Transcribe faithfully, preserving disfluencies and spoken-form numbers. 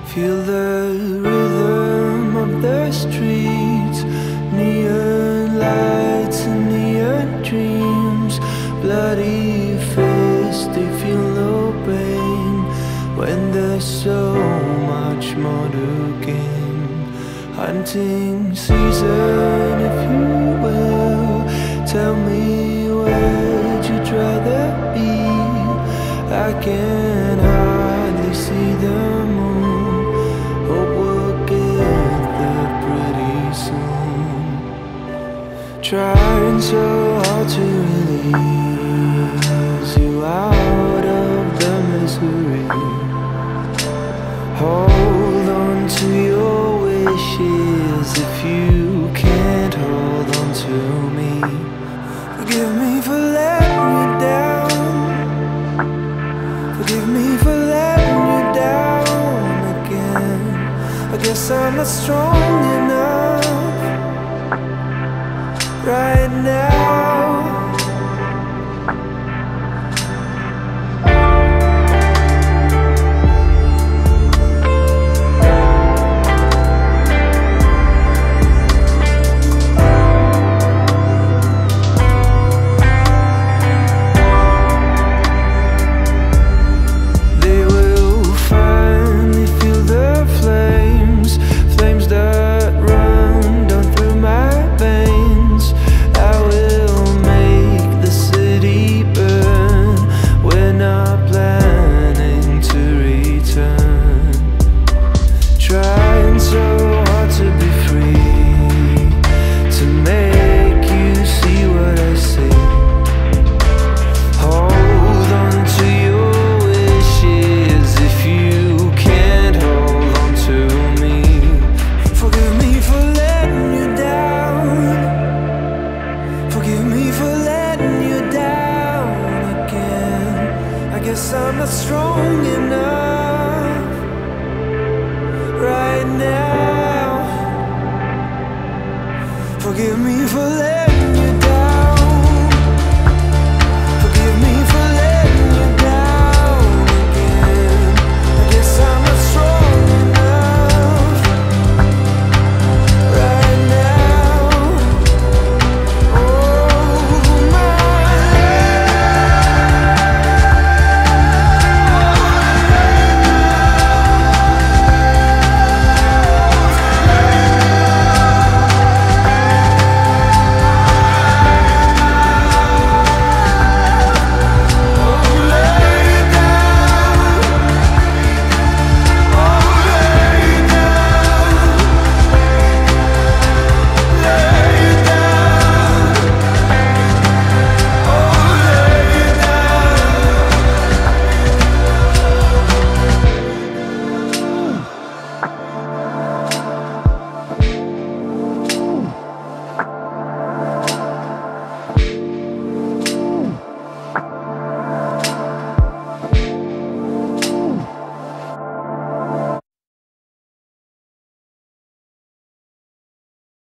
Feel the rhythm of the streets, neon lights and neon dreams. Bloody fists, they feel no pain when there's so much more to gain. Hunting season, if you will, tell me where'd you rather be? I can hardly see the moon. Hope we'll get there pretty soon. Trying so hard to release you out of the misery. Hold on to your wishes if you can't hold on to me. Forgive me for letting you down. Forgive me for letting you down again. I guess I'm not strong enough right now.